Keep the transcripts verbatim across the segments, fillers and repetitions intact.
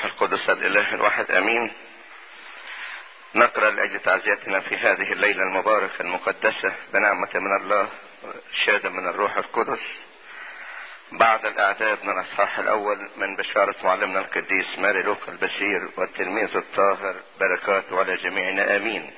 والروح القدس الإله الواحد أمين. نقرأ لأجل تعزيتنا في هذه الليلة المباركة المقدسة بنعمة من الله شهادة من الروح القدس بعد الإعداد من الأصحاح الأول من بشارة معلمنا القديس ماري لوقا البشير والتلميذ الطاهر، بركاته على جميعنا آمين.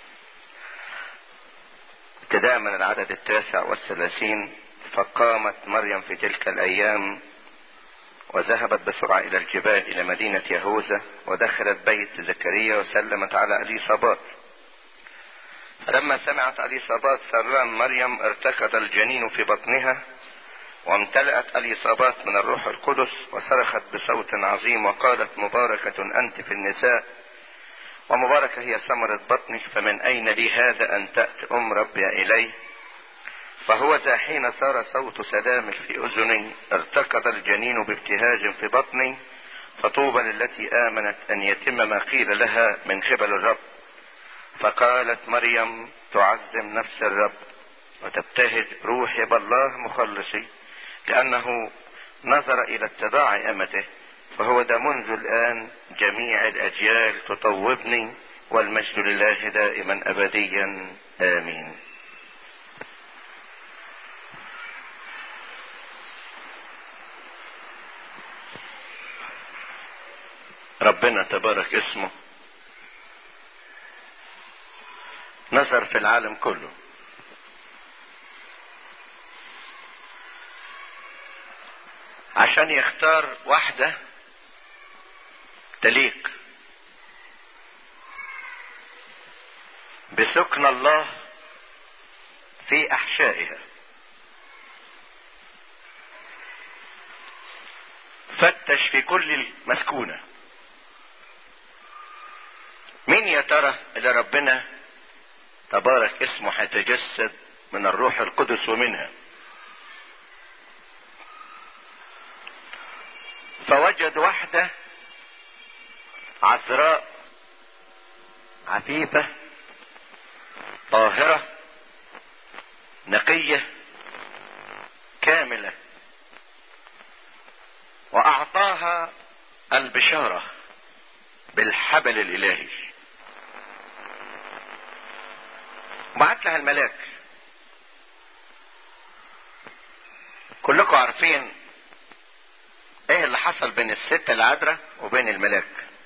ابتداء من العدد التاسع والثلاثين: فقامت مريم في تلك الأيام وذهبت بسرعة إلى الجبال إلى مدينة يهوذا، ودخلت بيت زكريا وسلمت على أليصابات. فلما سمعت أليصابات سران مريم ارتكض الجنين في بطنها، وامتلأت أليصابات من الروح القدس، وصرخت بصوت عظيم وقالت: مباركة أنت في النساء، ومباركة هي ثمرة بطنك، فمن أين لي هذا أن تأتي أم ربي إلي؟ فهو ذا حين صار صوت سلامك في أذني ارتكض الجنين بابتهاج في بطني، فطوبى للتي آمنت أن يتم ما قيل لها من قبل الرب. فقالت مريم: تعظم نفس الرب وتبتهج روحي بالله مخلصي، لأنه نظر إلى اتضاع أمته، فهو ده منذ الآن جميع الأجيال تطوبني، والمجد لله دائما أبديا آمين. ربنا تبارك اسمه نظر في العالم كله عشان يختار واحدة تليق بسكن الله في أحشائها. فتش في كل المسكونة، مين يا ترى اللي ربنا تبارك اسمه هيتجسد من الروح القدس ومنها؟ فوجد واحدة عذراء عفيفة طاهرة نقية كاملة، وأعطاها البشارة بالحبل الإلهي. بعت لها الملاك. كلكم عارفين ايه اللي حصل بين الست العذراء وبين الملاك.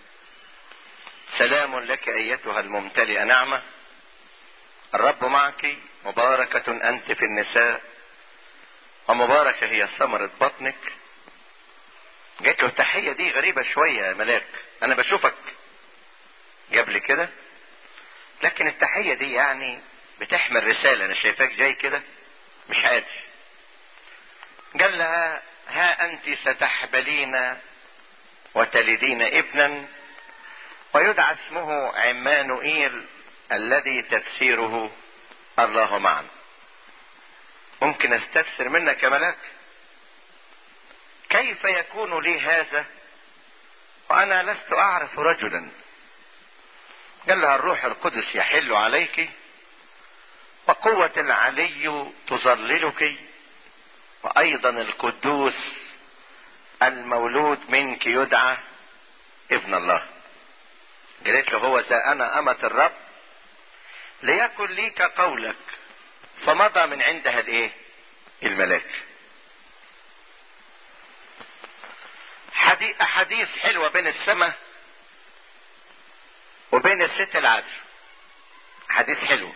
سلام لك ايتها الممتلئة نعمة، الرب معك، مباركة انت في النساء، ومباركة هي ثمرة بطنك. جات له التحية دي غريبة شوية يا ملاك، انا بشوفك قبل كده، لكن التحية دي يعني بتحمل رسالة. انا شايفاك جاي كده مش عادي. قال لها: ها انت ستحبلين وتلدين ابنا، ويدعى اسمه عمانوئيل، الذي تفسيره الله معنا. ممكن استفسر منك يا ملاك؟ كيف يكون لي هذا وانا لست اعرف رجلا؟ قال لها: الروح القدس يحل عليك، وقوة العلي تظللك، وايضا القدوس المولود منك يدعى ابن الله. قالت له: هو ذا انا امة الرب، ليكن ليك قولك. فمضى من عندها الايه؟ الملاك. احاديث حلوة بين السماء وبين الست العذراء، حديث حلو.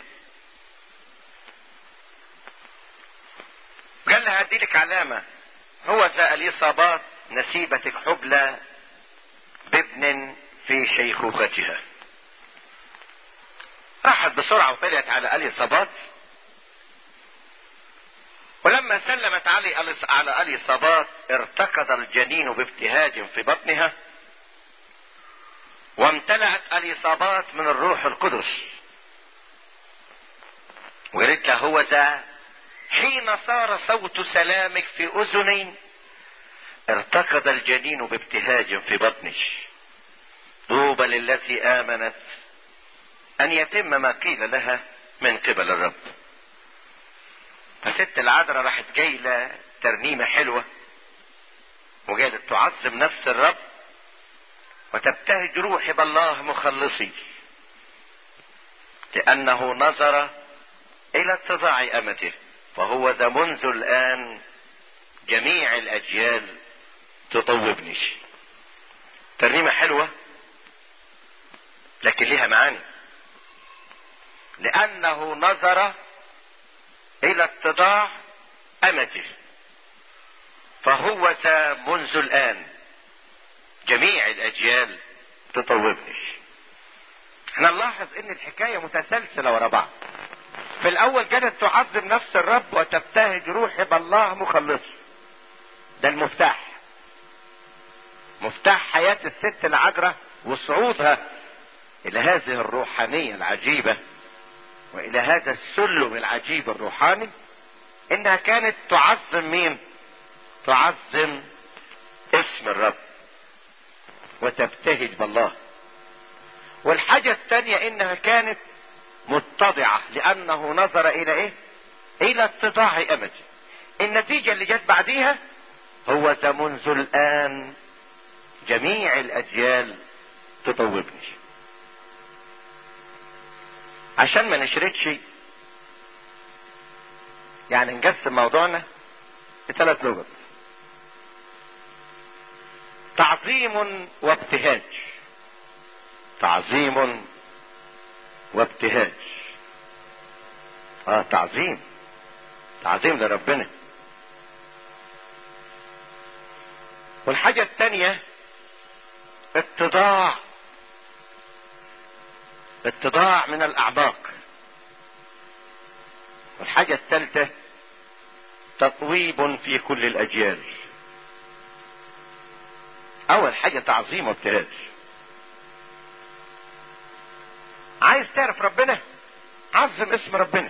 قال لها: هدي لك علامة، هو ذا أليصابات نسيبتك حبلى بابن في شيخوختها. راحت بسرعة وطلعت على أليصابات، ولما سلمت علي على أليصابات ارتكض الجنين بابتهاج في بطنها، وامتلأت أليصابات من الروح القدس. وقالت له: هو ذا حين صار صوت سلامك في أذني ارتكض الجنين بابتهاج في بطنك، طوبى للتي آمنت أن يتم ما قيل لها من قبل الرب. فست العذراء راحت جايلة ترنيمة حلوة وقالت: تعظم نفس الرب وتبتهج روحي بالله مخلصي، لأنه نظر إلى اتضاع أمته، فهو ذا منذ الآن جميع الأجيال تطوبني. ترنيمة حلوة لكن لها معاني. لأنه نظر إلى اتضاع أمته، فهو ذا منذ الآن جميع الأجيال تطوبني. احنا نلاحظ ان الحكاية متسلسلة ورا بعض. في الاول كانت تعظم نفس الرب وتبتهج روحي بالله مخلصي. ده المفتاح، مفتاح حياة الست العذراء وصعودها الى هذه الروحانية العجيبة والى هذا السلم العجيب الروحاني، انها كانت تعظم مين؟ تعظم اسم الرب وتبتهج بالله. والحاجة الثانية انها كانت متضعة، لانه نظر الى ايه؟ الى اتضاع امته. النتيجة اللي جت بعديها هو ذا منذ الان جميع الاجيال تطوبني. عشان ما نشردش يعني نقسم موضوعنا بثلاث نقط: تعظيم وابتهاج. تعظيم وابتهاج. اه تعظيم، تعظيم لربنا. والحاجة الثانية اتضاع، اتضاع من الاعماق. والحاجة الثالثة تطويب في كل الاجيال. اول حاجة تعظيم وابتهاج. عايز تعرف ربنا؟ عظم اسم ربنا،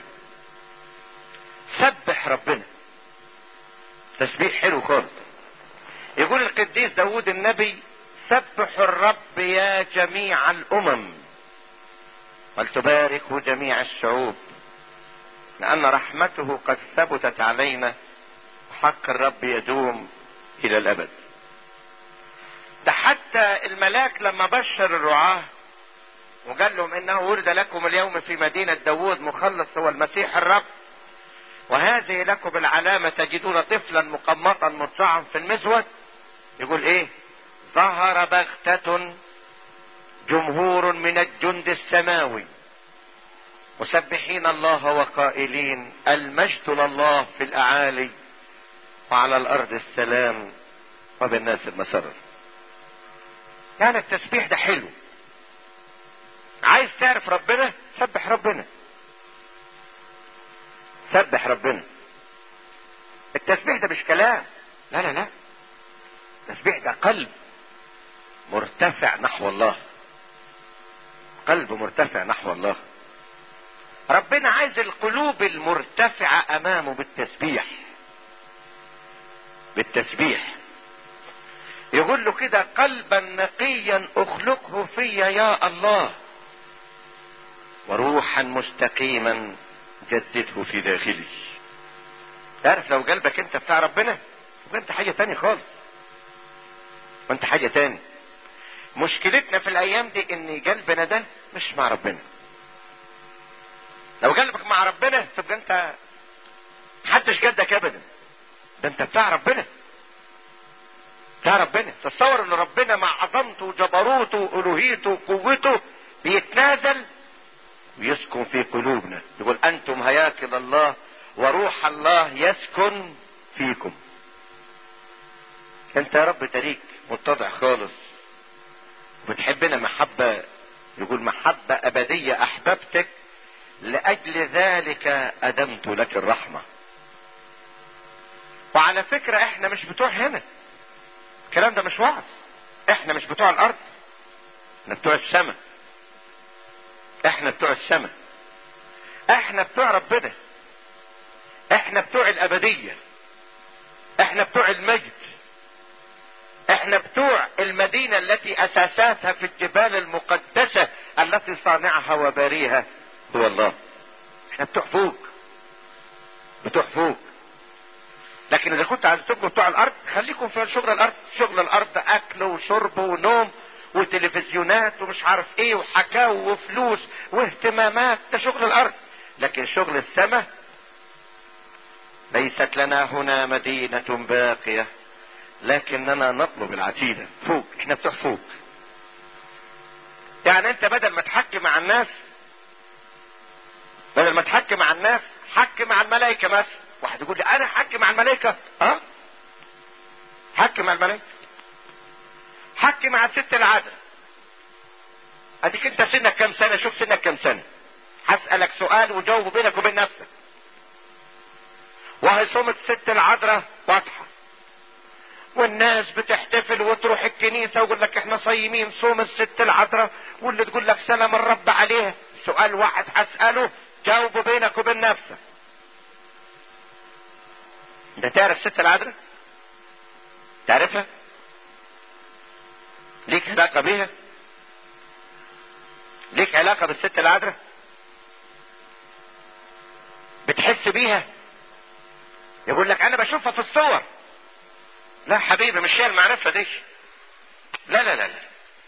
سبح ربنا. تسبيح حلو خالص. يقول القديس داود النبي: سبحوا الرب يا جميع الامم ولتباركوا جميع الشعوب، لان رحمته قد ثبتت علينا، وحق الرب يدوم الى الابد. ده حتى الملاك لما بشر الرعاة وقال لهم انه ولد لكم اليوم في مدينة داود مخلص هو المسيح الرب، وهذه لكم العلامة: تجدون طفلا مقمطا مرضعا في المزود. يقول ايه؟ ظهر بغتة جمهور من الجند السماوي مسبحين الله وقائلين: المجد لله في الاعالي وعلى الارض السلام وبالناس المسرة. يعني التسبيح ده حلو. عايز تعرف ربنا؟ سبح ربنا، سبح ربنا. التسبيح ده مش كلام، لا لا لا، التسبيح ده قلب مرتفع نحو الله، قلب مرتفع نحو الله. ربنا عايز القلوب المرتفعة امامه بالتسبيح، بالتسبيح. يقول له كده: قلبا نقيا اخلقه في يا الله، وروحا مستقيما جدده في داخلي. تعرف لو قلبك انت بتاع ربنا وانت حاجة تاني خالص، وانت حاجة تاني. مشكلتنا في الايام دي ان قلبنا ده مش مع ربنا. لو قلبك مع ربنا تبقى انت محدش قدك ابدا، ده انت بتاع ربنا، بتاع ربنا. تصور ان ربنا مع عظمته وجبروته والوهيته وقوته بيتنازل ويسكن في قلوبنا. يقول: انتم هياكل الله وروح الله يسكن فيكم. انت يا رب تريك متضع خالص وبتحبنا محبة، يقول: محبة ابدية احببتك لاجل ذلك ادمت لك الرحمة. وعلى فكرة احنا مش بتوع هنا، الكلام ده مش وعظ. احنا مش بتوع الارض، احنا بتوع السماء، احنا بتوع السماء، احنا بتوع ربنا، احنا بتوع الابدية، احنا بتوع المجد، احنا بتوع المدينة التي اساساتها في الجبال المقدسة التي صانعها وباريها هو الله. احنا بتوع فوق، بتوع فوق. لكن اذا كنت عايز تبقوا بتوع الارض خليكم في شغل الارض. شغل الارض اكل وشرب ونوم وتلفزيونات ومش عارف ايه وحكاوي وفلوس واهتمامات، ده شغل الارض. لكن شغل السماء، ليست لنا هنا مدينة باقية لكننا نطلب العتيدة فوق. احنا بتوع فوق. يعني انت بدل ما تحكي مع الناس، بدل ما تحكي مع الناس حكي مع الملائكة مثلا. واحد يقول لي انا حكي مع الملائكة، اه حكي مع الملائكة، حكي مع الست العذراء. اديك انت سنك كم سنة؟ شوف سنك كم سنة. هسألك سؤال وجاوبه بينك وبين نفسك. وهي صومت الست العذراء واضحة، والناس بتحتفل وتروح الكنيسة ويقول لك احنا صايمين صوم الست العذراء، واللي تقول لك سلام الرب عليها. سؤال واحد هسأله جاوبه بينك وبين نفسك. انت تعرف الست العذراء؟ تعرفها؟ ليك علاقة بيها؟ ليك علاقة بالست العذراء؟ بتحس بيها؟ يقول لك انا بشوفها في الصور. لا حبيبي، مش هي المعرفة دي. لا لا لا لا،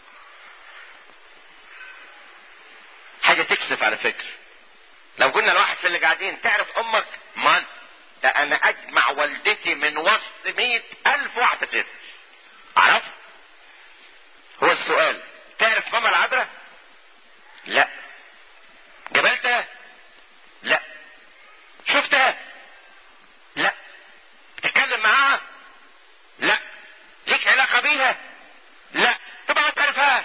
حاجة تكسف على فكرة. لو قلنا الواحد في اللي قاعدين تعرف امك؟ مال ده انا اجمع والدتي من وسط مئة الف واحدة كده اعرف. هو السؤال تعرف ماما العذراء؟ لا. قابلتها؟ لا. شفتها؟ لا. بتتكلم معاها؟ لا. ليك علاقة بيها؟ لا. تبقى ما تعرفهاش،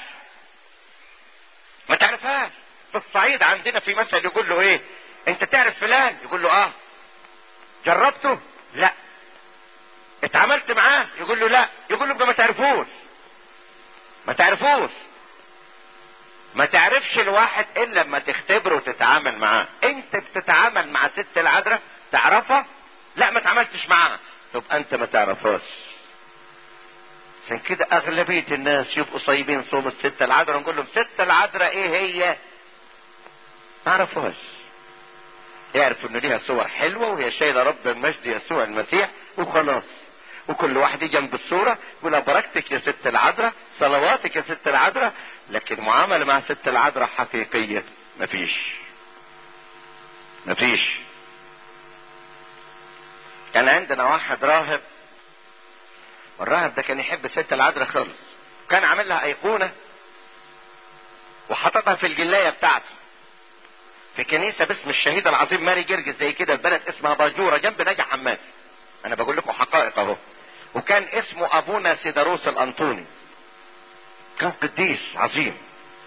ما تعرفهاش. في الصعيد عندنا في مثل يقول له ايه، انت تعرف فلان؟ يقول له اه. جربته؟ لا. اتعاملت معاه؟ يقول له لا. يقول له ما تعرفوش، ما تعرفوش. ما تعرفش الواحد الا لما تختبره وتتعامل معاه. انت بتتعامل مع ست العذراء تعرفها؟ لا ما تعاملتش معاها، تبقى انت ما تعرفهاش. عشان كده اغلبية الناس يبقوا صايمين صوم الست العذراء ونقول لهم ست العذراء ايه هي؟ ما عرفوهاش. يعرفوا ان ليها صور حلوة وهي شايلة رب المجد يسوع المسيح وخلاص. وكل واحد جنب الصورة يقول بركتك يا ست العذراء، صلواتك يا ست العذراء. لكن معاملة مع ست العذراء حقيقية مفيش، مفيش. كان عندنا واحد راهب، والراهب ده كان يحب ست العذراء خالص. كان عامل لها ايقونة وحطتها في الجلاية بتاعته في كنيسة باسم الشهيد العظيم ماري جرجس زي كده، البلد اسمها باجورة جنب نجع حماد. انا بقول لكم حقائق اهو. وكان اسمه ابونا سيداروس الانطوني، كان قديس عظيم.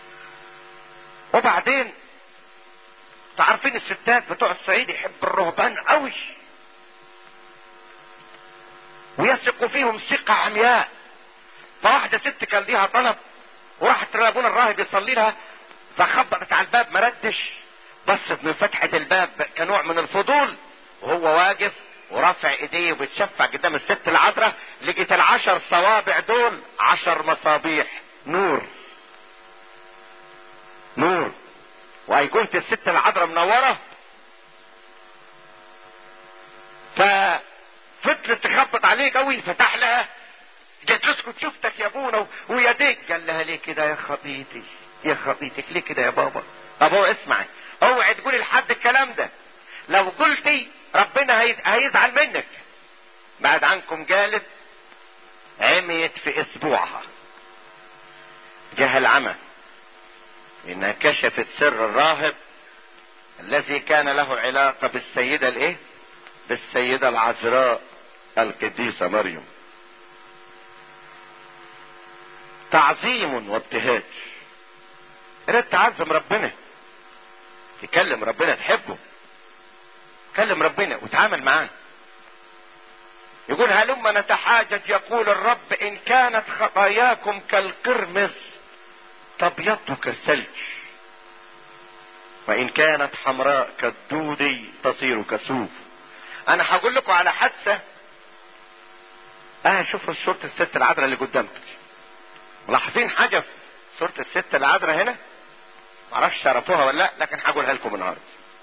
وبعدين تعرفين الستات بتوع الصعيد يحب الرهبان قوي ويثقوا فيهم ثقة عمياء. فواحدة ست كان ليها طلب وراحت لابونا الراهب يصلي لها، فخبطت على الباب ما ردش، بصت من فتحة الباب كنوع من الفضول، وهو واقف ورافع ايديه وبيتشفع قدام الست العذراء. لقيت العشر صوابع دول عشر مصابيح نور، نور. وايقونة الست العذراء منورة. ففضلت تخبط عليه قوي، فتح لها، جت اسكت شفتك يا ابونا ويديك. قال لها ليه كده يا خطيتي، يا خطيتك ليه كده يا بابا؟ طب هو اسمعي، اوعي تقولي لحد الكلام ده، لو قلتي ربنا هيزعل منك. بعد عنكم قالت عميت في اسبوعها، جه العمى، انها كشفت سر الراهب الذي كان له علاقة بالسيدة الايه؟ بالسيدة العذراء القديسة مريم. تعظيم وابتهاج. رد تعظم ربنا، تكلم ربنا تحبه، كلم ربنا وتعامل معاه. يقول هلما نتحاجج يقول الرب ان كانت خطاياكم كالقرمز تبيض كالثلج، وان كانت حمراء كالدودي تصير كسوف. انا هقول لكم على حادثة. اه شوفوا صورة الست العذراء اللي قدامك. ملاحظين حاجة في صورة الست العذراء هنا؟ معرفش تعرفوها ولا لا، لكن هقولها لكم النهارده.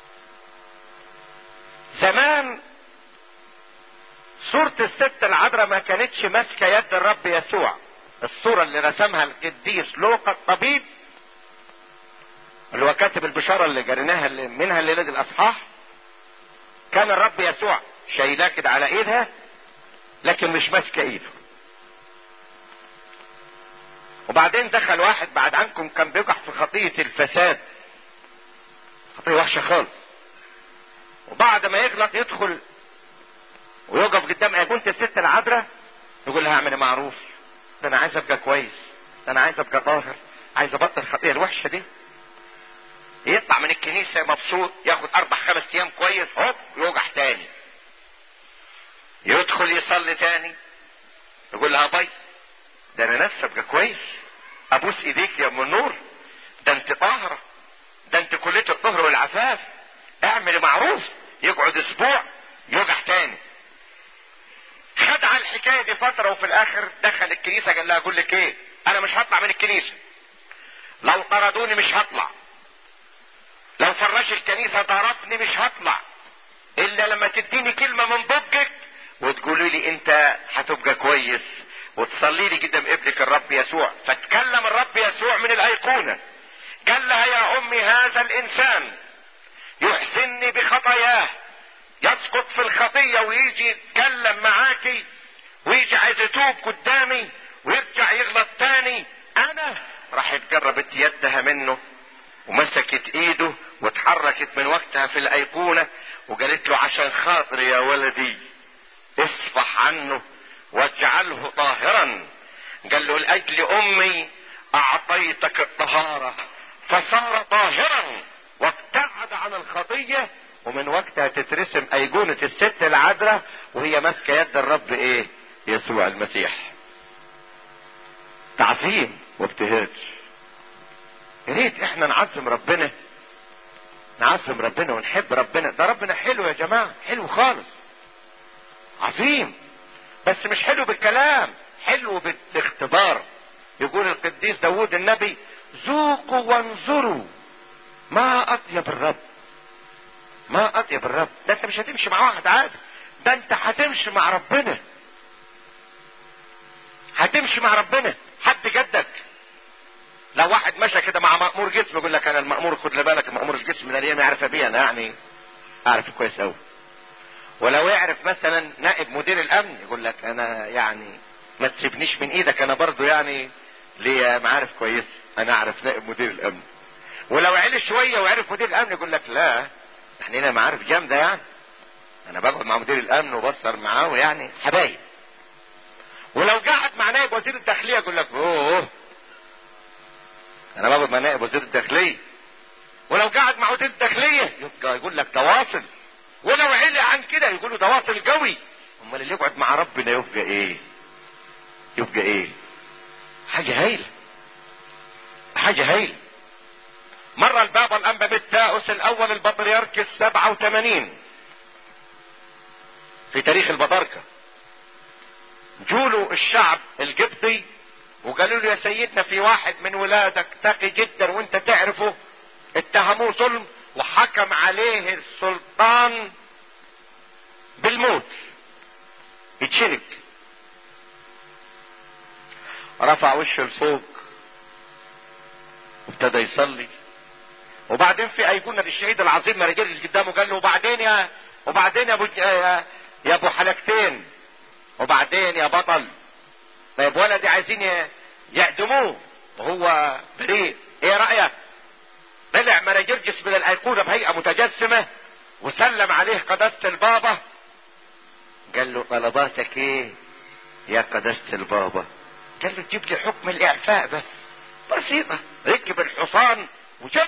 زمان صورة الست العذراء ما كانتش ماسكة يد الرب يسوع، الصورة اللي رسمها القديس لوقا الطبيب اللي هو كاتب البشارة اللي جريناها اللي منها الليلة دي الاصحاح، كان الرب يسوع شايلاه كده على ايدها لكن مش ماسكه ايده. وبعدين دخل واحد بعد عنكم كان بيقع في خطية الفساد، خطية وحشة خالص، وبعد ما يغلط يدخل ويقف قدام ايقونة الست العذراء يقول لها اعملي معروف، ده انا عايز ابقى كويس، ده انا عايز ابقى طاهر، عايز ابطل الخطية الوحشة دي. يطلع من الكنيسة مبسوط، ياخد اربع خمس ايام كويس، هوب يوجع تاني. يدخل يصلي تاني يقول لها باي، ده انا نفسي ابقى كويس، ابوس ايديك يا ام النور، ده انت طاهرة، ده انت كلية الطهر والعفاف، اعمل معروف. يقعد اسبوع يوجع تاني. خد على الحكاية دي فترة وفي الاخر دخل الكنيسة قال لها اقول لك ايه، انا مش هطلع من الكنيسة، لو طردوني مش هطلع، لو فراش الكنيسة ضربني مش هطلع، الا لما تديني كلمة من بقك وتقولي لي انت هتبقى كويس وتصلي لي قدام ابنك الرب يسوع. فتكلم الرب يسوع من الايقونة قال لها يا امي هذا الانسان يحسنني بخطاياه، يسقط في الخطية ويجي يتكلم معاكي ويجي عايز يتوب قدامي ويرجع يغلط تاني، انا راح جربت يدها منه ومسكت ايده واتحركت من وقتها في الايقونة وقالت له عشان خاطر يا ولدي اصفح عنه واجعله طاهرا. قال له لاجل امي اعطيتك الطهارة فصار طاهرا وابتعد عن الخطية. ومن وقتها تترسم ايقونة الست العذراء وهي ماسكة يد الرب ايه؟ يسوع المسيح. تعظيم وابتهاج. يا ريت احنا نعظم ربنا، نعظم ربنا ونحب ربنا. ده ربنا حلو يا جماعة، حلو خالص، عظيم، بس مش حلو بالكلام، حلو بالاختبار. يقول القديس داود النبي ذوقوا وانظروا ما اطيب الرب، ما اطيب الرب. ده انت مش هتمشي مع واحد عادي، ده انت هتمشي مع ربنا، هتمشي مع ربنا. حد جدك لو واحد مشى كده مع مأمور جسم يقول لك انا المأمور، خد بالك مأمور الجسم ده الايام يعرف بيه، انا يعني اعرف كويس قوي. ولو يعرف مثلا نائب مدير الامن يقول لك انا يعني ما تسيبنيش من ايدك، انا برضو يعني ليا معارف كويس، انا اعرف نائب مدير الامن. ولو عيل شويه وعرف مدير الامن يقول لك لا احنا لنا معارف جامده، يعني انا بقعد مع مدير الامن وبصر معاه ويعني حبايب. ولو قعد مع نائب وزير الداخليه يقول لك اوه انا بقعد مع نائب وزير الداخليه. ولو قعد مع وزير الداخليه يبقى يقول لك ده واصل. ولو علق عن كده يقولوا ده واصل قوي. امال اللي يقعد مع ربنا يبقى ايه؟ يبقى ايه؟ حاجه هايله، حاجه هايله. مره البابا الانبا متاوس الاول البطريرك السبعة وثمانين في تاريخ البطاركه، جولوا الشعب القبطي وقالوا له يا سيدنا في واحد من ولادك تقي جدا وانت تعرفه اتهموه ظلم وحكم عليه السلطان بالموت يتشنك. رفع وشه لفوق وابتدى يصلي. وبعدين في ايقونة الشهيد العظيم ما رجعش قدامه قال له وبعدين يا وبعدين يا ابو يا ابو حلقتين، وبعدين يا بطل، طيب ولدي عايزين يعدموه وهو بريء، ايه رأيك؟ طلع مراجرجس من الايقونة بهيئة متجسمة وسلم عليه قداسة البابا. قال له طلباتك ايه يا قداسة البابا؟ قال له تجيب لي حكم الاعفاء بس، بسيطة. ركب الحصان وشف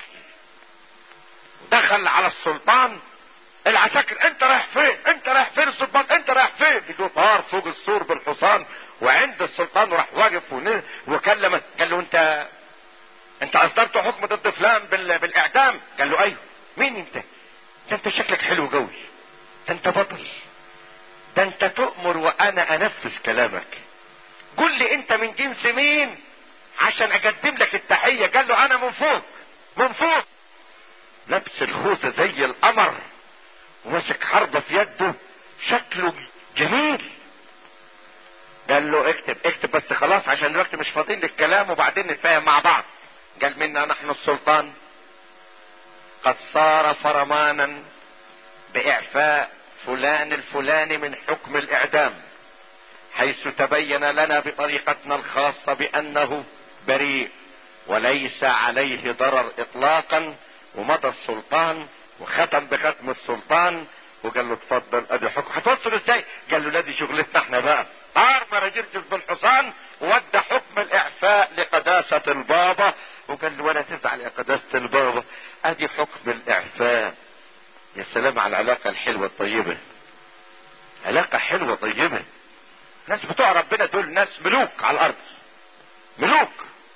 ودخل على السلطان. العساكر انت رايح فين؟ انت رايح فين؟ السلطان انت رايح فين؟ بيجوا طار فوق السور بالحصان وعند السلطان وراح واقف وكلم. قال له انت انت اصدرت حكم ضد فلان بال... بالاعدام؟ قال له ايوه. مين انت؟ ده انت شكلك حلو قوي، ده انت بطل، ده انت تؤمر وانا انفذ كلامك. قل لي انت من جنس مين عشان اقدم لك التحية. قال له انا من فوق، من فوق. لبس الخوذة زي القمر ومسك حربة في يده، شكله جميل. قال له اكتب اكتب بس خلاص عشان دلوقتي مش فاضيين للكلام وبعدين نتفاهم مع بعض. قال منا نحن السلطان قد صار فرمانا باعفاء فلان الفلاني من حكم الاعدام، حيث تبين لنا بطريقتنا الخاصة بانه بريء وليس عليه ضرر اطلاقا. ومضى السلطان وختم بختم السلطان وقال له اتفضل ادي حكم. هتوصل ازاي؟ قال له لا دي شغلتنا احنا بقى. طار مراجيرجس بالحصان وودى حكم الاعفاء لقداسة البابا وقال له ولا تزعل يا قداسة البابا ادي حكم الاعفاء. يا سلام على العلاقة الحلوة الطيبة، علاقة حلوة طيبة. ناس بتوع ربنا دول ناس ملوك على الارض، ملوك،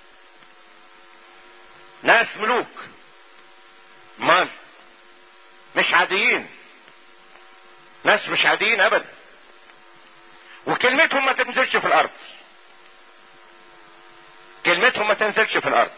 ناس ملوك، مال مش عاديين، ناس مش عاديين ابدا، وكلمتهم ما تنزلش في الارض، كلمتهم ما تنزلش في الارض.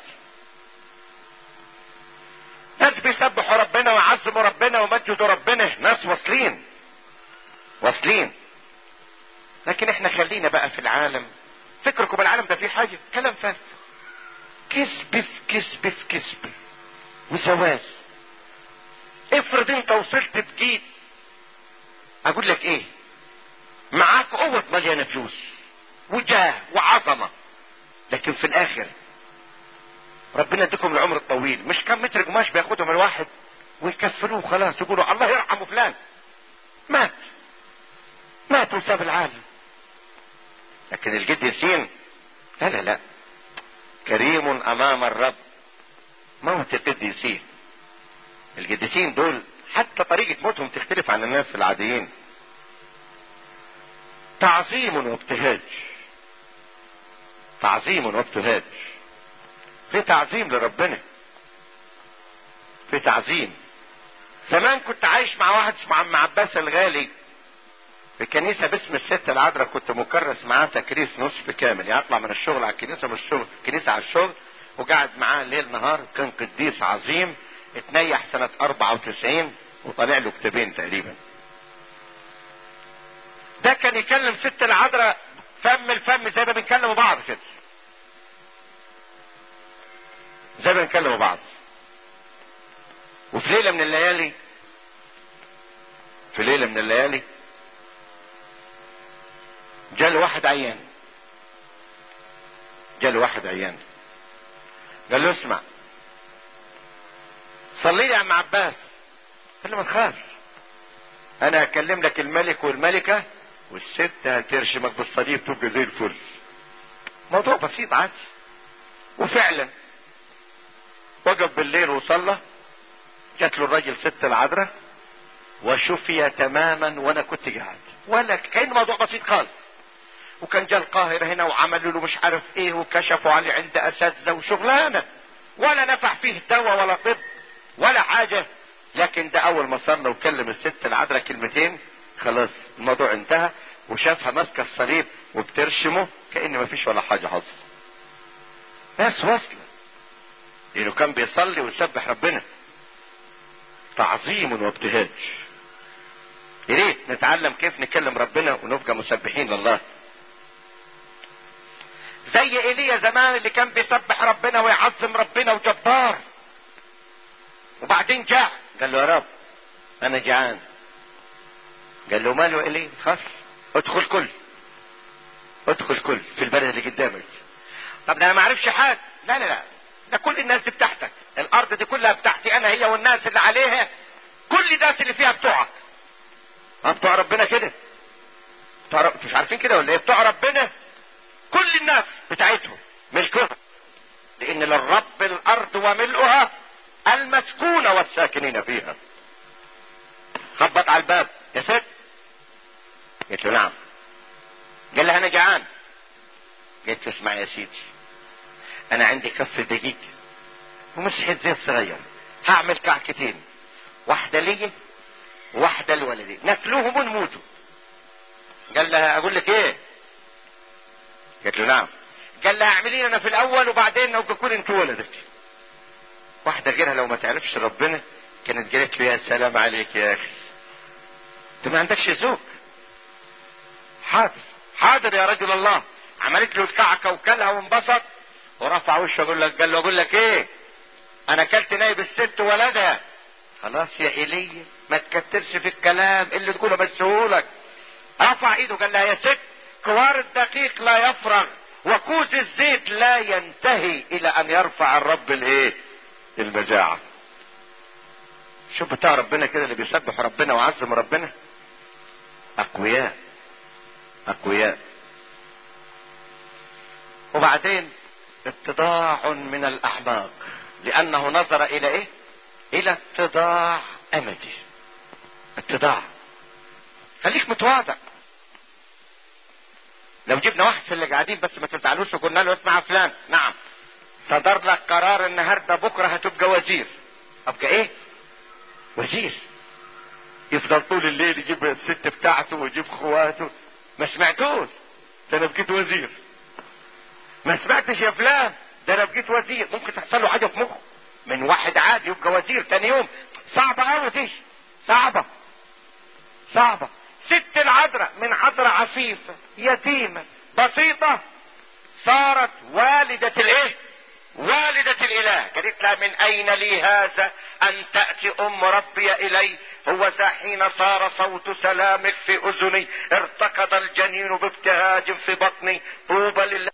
ناس بيسبحوا ربنا ويعظموا ربنا ومجدوا ربنا، ناس واصلين واصلين. لكن احنا خلينا بقى في العالم. فكركم العالم ده فيه حاجة؟ كلام فارغ، كذب في كذب في كذب وسواس. افرض انت وصلت بجيت اقول لك ايه، معاك قوة مليانة فلوس وجاه وعظمة، لكن في الاخر ربنا يديكم العمر الطويل، مش كم متر قماش بياخدهم الواحد ويكفلوه خلاص يقولوا الله يرحمه فلان مات مات وساب العالم. لكن الجد ياسين لا لا لا، كريم امام الرب موت القديسين. القديسين دول حتى طريقة موتهم تختلف عن الناس العاديين. تعظيم وابتهاج، تعظيم وابتهاج. في تعظيم لربنا، في تعظيم. زمان كنت عايش مع واحد اسمه عم عباس الغالي في كنيسة باسم الست العذراء، كنت مكرس معاه تكريس نصف كامل، يعني اطلع من الشغل على الكنيسة من الشغل الكنيسة على الشغل، وقعد معاه ليل نهار. كان قديس عظيم، اتنيح سنة اربعة وتسعين وطلع له كتابين تقريبا. ده كان يكلم ست العذراء فم الفم زي ما بنكلموا بعض كده، زي ما بنكلموا بعض. وفي ليلة من الليالي في ليلة من الليالي جاله واحد عيان، جاله واحد عيان قال له اسمع صلي لي يا عم عباس. قال له ما تخافش، انا هكلم لك الملك والملكة والست هترشمك بالصليب تبقى زي الفل. موضوع بسيط عادي. وفعلا وقف بالليل وصلى، جات له الراجل ست العذراء وشفي تماما وانا كنت قاعد، ولا كان موضوع بسيط خالص. وكان جاء القاهرة هنا وعملوا له مش عارف ايه وكشفوا عليه عند اساتذة وشغلانة، ولا نفع فيه دواء ولا طب ولا حاجة. لكن ده اول ما صلى وكلم الست العذراء كلمتين خلاص الموضوع انتهى، وشافها ماسكة الصليب وبترشمه كأن ما فيش ولا حاجة حصل. ناس واصلة لانه كان بيصلي ويسبح ربنا. تعظيم وابتهاج. يا ريت نتعلم كيف نكلم ربنا ونبقى مسبحين لله. زي ايليا زمان اللي كان بيسبح ربنا ويعظم ربنا وجبار، وبعدين جاء قال له يا رب انا جعان. قال له ماله ايليا؟ خلاص ادخل كل ادخل كل في البلد اللي قدامك. طب ده انا ما اعرفش حاجه. لا لا لا، ده كل الناس دي بتاعتك، الارض دي كلها بتاعتي انا، هي والناس اللي عليها، كل الناس اللي فيها بتوعك. اه بتوع ربنا كده، بتوع رب... مش عارفين كده ولا ايه؟ بتوع ربنا كل الناس بتاعتهم ملكهم، لان للرب الارض وملؤها المسكونة والساكنين فيها. خبط على الباب، يا ست. قلت له نعم. قال لها انا جعان. قلت له اسمع يا سيدي، انا عندي كف دقيق ومسحة زيت صغير، هعمل كعكتين، واحدة لي واحدة لولدي، ناكلوهم ونموتوا. قال لها اقول لك ايه؟ قلت له نعم. قال لها اعملين انا في الاول وبعدين نبقى كل انت ولدك. واحدة غيرها لو ما تعرفش ربنا كانت قالت له يا سلام عليك يا اخي، انت ما عندكش ذوق. حاضر حاضر يا رجل الله. عملت له الكعكه وكلها وانبسط ورفع وشه يقول لك قال له اقول لك ايه، انا اكلت نايب الست ولدها. خلاص يا ايليا ما تكترش في الكلام اللي تقوله بسهولك. رفع ايده قال لها يا ست كوار الدقيق لا يفرغ وكوز الزيت لا ينتهي الى ان يرفع الرب الايه؟ المجاعة. شوف بتاع ربنا كده اللي بيسبح ربنا وعظم ربنا، اقوياء اقوياء. وبعدين اتضاع من الاعماق لانه نظر الى ايه؟ الى اتضاع امدي. اتضاع. خليك متواضع. لو جبنا واحد في اللي قاعدين بس ما تزعلوش وقلنا له اسمع فلان، نعم صدر لك قرار النهارده بكره هتبقى وزير. ابقى ايه؟ وزير. يفضل طول الليل يجيب الست بتاعته ويجيب اخواته. ما سمعتوش؟ ده انا بقيت وزير. ما سمعتش يا فلان؟ ده انا بقيت وزير. ممكن تحصل له حاجه في مخه من واحد عادي يبقى وزير تاني يوم. صعبه قوي دي، صعبه صعبه. ست العذراء من عذراء عفيفه يتيمه بسيطه صارت والده الايه؟ والدة الاله. قالت لها من اين لي هذا ان تأتي ام ربي الي؟ هو ذا حين صار صوت سلامك في اذني ارتكض الجنين بابتهاج في بطني. طوبى لله.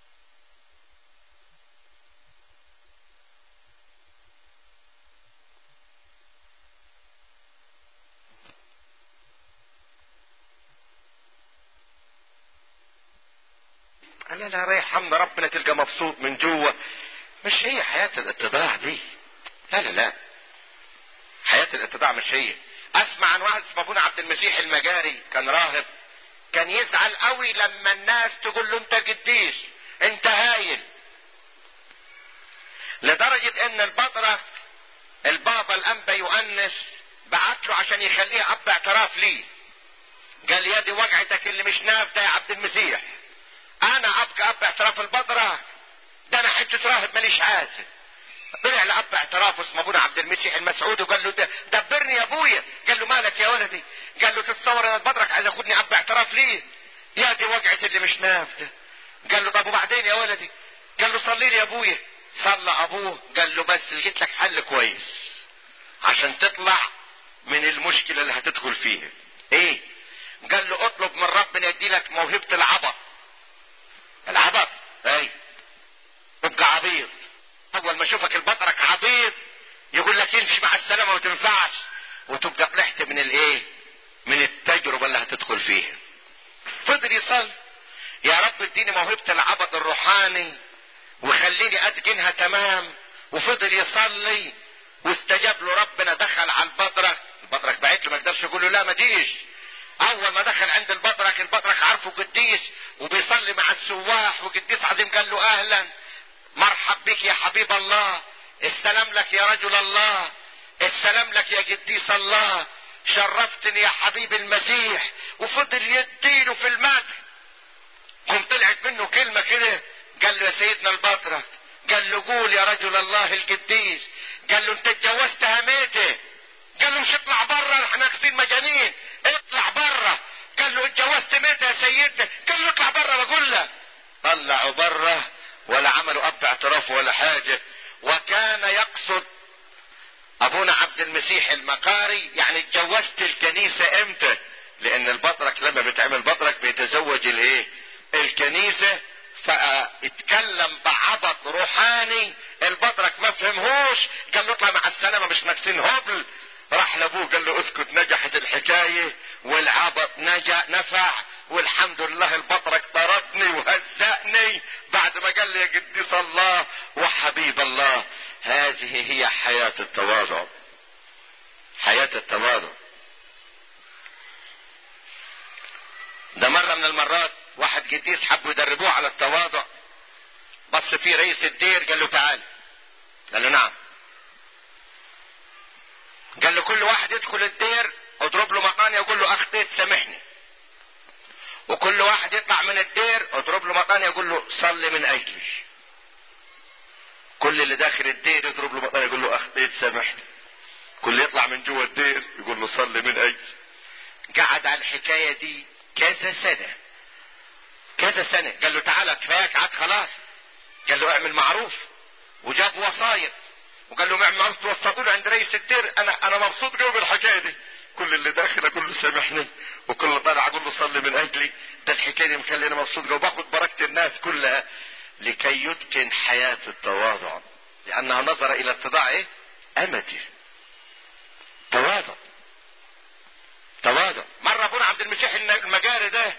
لا لا رايح حمد ربنا تلقى مبسوط من جوه. مش هي حياة الاتضاع دي. لا لا لا حياة الاتضاع مش هي. اسمع عن واحد اسمه ابونا عبد المسيح المجاري، كان راهب، كان يزعل قوي لما الناس تقول له انت قديس انت هايل، لدرجة ان البطرة البابا الانبا يؤنس بعت له عشان يخليه اب اعتراف ليه. قال يدي وجعتك اللي مش نافذة يا عبد المسيح، انا ابقى اب اعتراف البطرة؟ ده انا حته راهب ماليش عازل. طلع لاب اعتراف اسمه ابونا عبد المسيح المسعود وقال له دبرني يا ابويا. قال له مالك يا ولدي؟ قال له تتصور انا البطرك عايز اخدني اب اعتراف ليه؟ يا دي وجعت اللي مش نافذه. قال له طب وبعدين يا ولدي؟ قال له صلي لي يا ابويا. صلى ابوه. قال له بس لقيت لك حل كويس عشان تطلع من المشكله اللي هتدخل فيها. ايه؟ قال له اطلب من ربنا يدي لك موهبه العبط. العبط اي تبقى عبيط. اول ما اشوفك البطرك عبيط يقول لك امشي مع السلامه ما تنفعش، وتبقى طلعت من الايه؟ من التجربه اللي هتدخل فيها. فضل يصلي يا رب اديني موهبه العبط الروحاني وخليني اتقنها تمام. وفضل يصلي واستجاب له ربنا. دخل على البطرك، البطرك بعت له ما يقدرش يقول له لا ما جيش. اول ما دخل عند البطرك، البطرك عارفه قديس وبيصلي مع السواح وقديس عظيم. قال له اهلا مرحب بك يا حبيب الله، السلام لك يا رجل الله، السلام لك يا قديس الله، شرفتني يا حبيب المسيح. وفضل يديله في المدح. قم طلعت منه كلمة كده قال له يا سيدنا البطرك، قال له قول يا رجل الله القديس. قال له انت اتجوزتها ميتة. قال له مش اطلع بره احنا ناقصين مجانين، اطلع بره. قال له اتجوزت ميتة يا سيدنا. قال له اطلع بره بقول لك. طلعوا بره ولا عملوا اب اعتراف ولا حاجة. وكان يقصد ابونا عبد المسيح المقاري يعني اتجوزت الكنيسة امتى؟ لان البطرك لما بتعمل بطرك بيتزوج الايه؟ الكنيسة. فاتكلم بعبط روحاني البطرك ما فهمهوش. قال له اطلع مع السلامة مش ناقصين هبل. راح لابوه قال له اسكت نجحت الحكاية والعبط نجا نفع والحمد لله. البطرك طردني وهزأني بعد ما قال لي يا قديس الله وحبيب الله. هذه هي حياة التواضع. حياة التواضع. ده مرة من المرات واحد قديس حبوا يدربوه على التواضع. بص فيه رئيس الدير قال له تعال. قال له نعم. قال له كل واحد يدخل الدير اضرب له مطانية يقول له اخطيت سامحني. وكل واحد يطلع من الدير اضرب له مطانية يقول له صلي من اجلي. كل اللي داخل الدير يضرب له مطانية يقول له اخطيت سامحني. كل يطلع من جوه الدير يقول له صلي من اجلي. قعد على الحكاية دي كذا سنة. كذا سنة. قال له تعالى كفاياك عاد خلاص. قال له اعمل معروف، وجاب وصايا وقال له اعمل معروف توسطوا له عند رئيس الدير. انا انا مبسوط قوي بالحكايه دي، كل اللي داخل اقول له سامحني، وكل اللي طالع اقول له صلي من اجلي. ده الحكايه دي مخليني مبسوط قوي، وباخد بركه الناس كلها، لكي يتقن حياه التواضع، لانها نظر الى اتضاع ايه؟ امتي. تواضع تواضع. مره ابونا عبد المسيح المجاري ده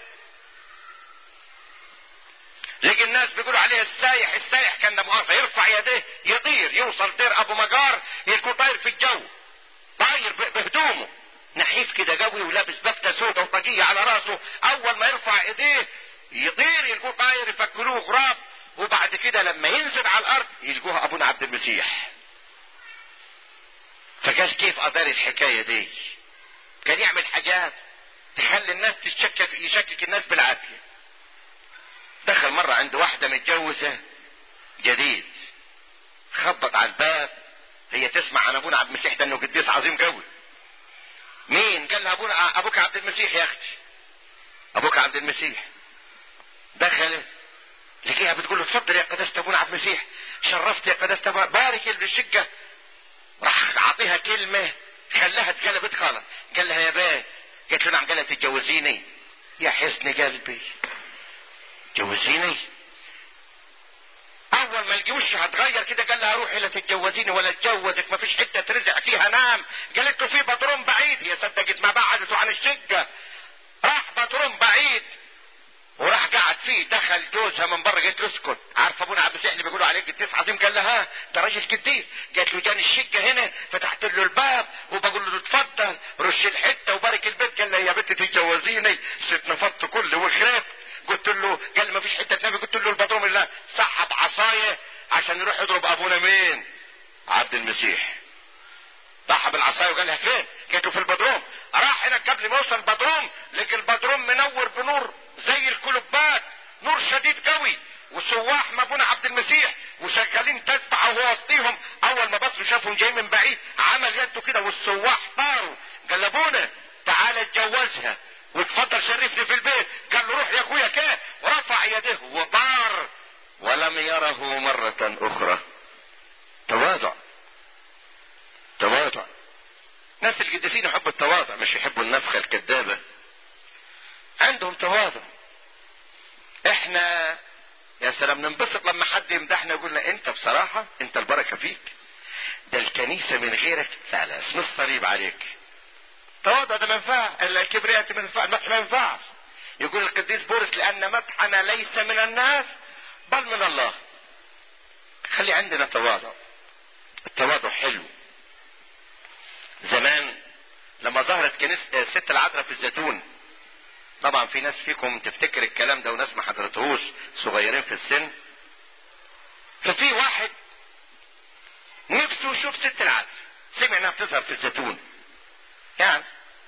لقي الناس بيقولوا عليه السايح السايح، كان ده مؤاخذه يرفع يديه يطير، يوصل دير ابو مجار يكون طاير في الجو، طاير بهدومه نحيف كده قوي، ولابس بفتة سودة وطاقية على راسه. اول ما يرفع ايديه يطير يلقوه طاير، يفكروه غراب. وبعد كده لما ينزل على الارض يلقوها ابونا عبد المسيح. فقال كيف ادار الحكاية دي؟ كان يعمل حاجات تخلي الناس تشكك، يشكك الناس بالعافية. دخل مرة عند واحدة متجوزة جديد، خبط على الباب، هي تسمع عن ابونا عبد المسيح ده انه قديس عظيم قوي. مين؟ قال لها ابونا ابوك عبد المسيح يا اختي، ابوك عبد المسيح. دخلت لقيها بتقول له اتفضل يا قداسة ابونا عبد المسيح، شرفت يا قداسة ابونا، بارك بالشقة. راح اعطيها كلمة خلاها اتقلبت خالص. قال لها يا بيه، قالت له نعم. قال لها تتجوزيني؟ يا حسن قلبي جوزيني. اول ما لقي وشها اتغير كده قال لها روحي لا تتجوزيني ولا اتجوزك، ما فيش حته ترزع فيها نام. قالت له في بدروم بعيد. هي صدقت ما بعدته عن الشقه، راح بدروم بعيد وراح قعد فيه. دخل جوزها من بره، قالت له اسكت، عارف ابونا عبد المسيح اللي بيقولوا عليه قديس عظيم؟ قال لها ده راجل قديس. قالت له جاني الشقه هنا، فتحت له الباب وبقول له اتفضل رش الحته وبارك البيت. قال لها يا بنت تتجوزيني؟ ست نفضت كل وخربت. قلت له، قال لي ما فيش حته تنام. قلت له البدروم اللي سحب عصايه عشان يروح يضرب ابونا مين؟ عبد المسيح. سحب العصايه وقال لها فين؟ قالت له في البدروم. راح هناك قبل ما يوصل البدروم لقى البدروم منور بنور زي الكلوبات، نور شديد قوي، وسواح ما ابونا عبد المسيح وشغالين تسبح وهو وسطيهم. اول ما بصوا شافهم جاي من بعيد، عمل يده كده والسواح طاروا. قال لابونا تعالى اتجوزها واتفضل شرفني في البيت. قال له روح يا اخويا كده، ورفع يده وطار ولم يره مرة اخرى. تواضع تواضع. ناس القديسين يحبوا التواضع، مش يحبوا النفخة الكذابة، عندهم تواضع. احنا يا سلام ننبسط لما حد يمدحنا يقول لنا انت بصراحة انت البركة فيك، ده الكنيسة من غيرك لا لا اسم الصليب عليك. تواضع ده ما ينفع، الكبرياء ما ينفع، المدح ما ينفعش. يقول القديس بولس لان مدحنا ليس من الناس بل من الله. خلي عندنا تواضع. التواضع حلو. زمان لما ظهرت كنيسة الست العذراء في الزيتون، طبعا في ناس فيكم تفتكر الكلام ده وناس ما حضرتهوش صغيرين في السن. ففي واحد نفسه يشوف ست العذراء، سمع انها بتظهر في الزيتون يعني.